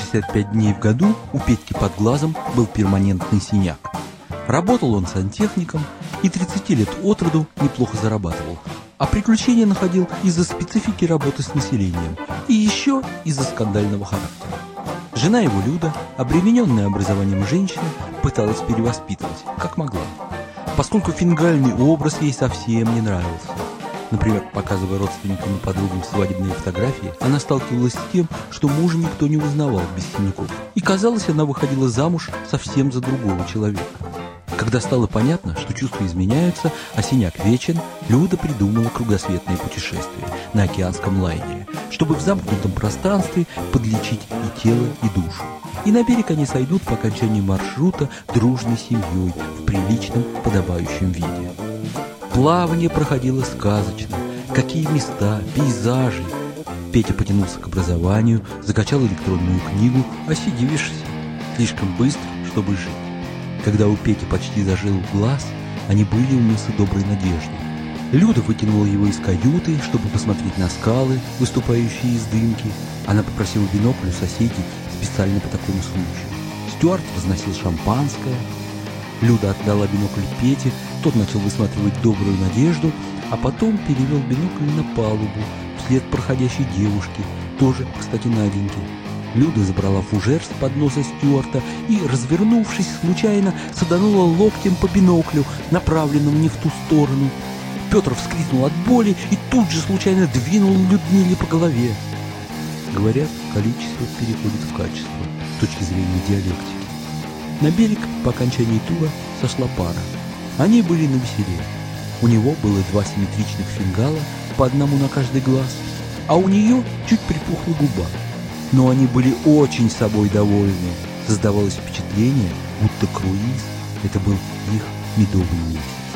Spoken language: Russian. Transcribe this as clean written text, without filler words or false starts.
365 дней в году у Петьки под глазом был перманентный синяк. Работал он сантехником и 30 лет от роду неплохо зарабатывал, а приключения находил из-за специфики работы с населением и еще из-за скандального характера. Жена его, Люда, обремененная образованием женщина, пыталась перевоспитывать, как могла, поскольку фингальный образ ей совсем не нравился. Например, показывая родственникам и подругам свадебные фотографии, она сталкивалась с тем, что мужа никто не узнавал без синяков. И казалось, она выходила замуж совсем за другого человека. Когда стало понятно, что чувства изменяются, а синяк вечен, Люда придумала кругосветное путешествие на океанском лайнере, чтобы в замкнутом пространстве подлечить и тело, и душу. И на берег они сойдут по окончании маршрута дружной семьей в приличном, подобающем виде. Плавание проходило сказочно. Какие места, пейзажи. Петя потянулся к образованию, закачал электронную книгу, осидившись слишком быстро, чтобы жить. Когда у Пети почти зажил глаз, они были у мыса Доброй Надежды. Люда вытянула его из каюты, чтобы посмотреть на скалы, выступающие из дымки. Она попросила бинокль у соседей специально по такому случаю. Стюарт разносил шампанское. Люда отдала бинокль Пете, тот начал высматривать Добрую Надежду, а потом перевел бинокль на палубу, вслед проходящей девушки, тоже, кстати, Наденьки. Люда забрала фужер с подноса Стюарта и, развернувшись случайно, саданула локтем по биноклю, направленному не в ту сторону. Петр вскрикнул от боли и тут же случайно двинул Людмиле по голове. Говорят, количество переходит в качество с точки зрения диалектики. На берег по окончании тура сошла пара. Они были навеселе. У него было 2 симметричных фингала, по одному на каждый глаз, а у нее чуть припухла губа. Но они были очень собой довольны. Создавалось впечатление, будто круиз – это был их медовый месяц.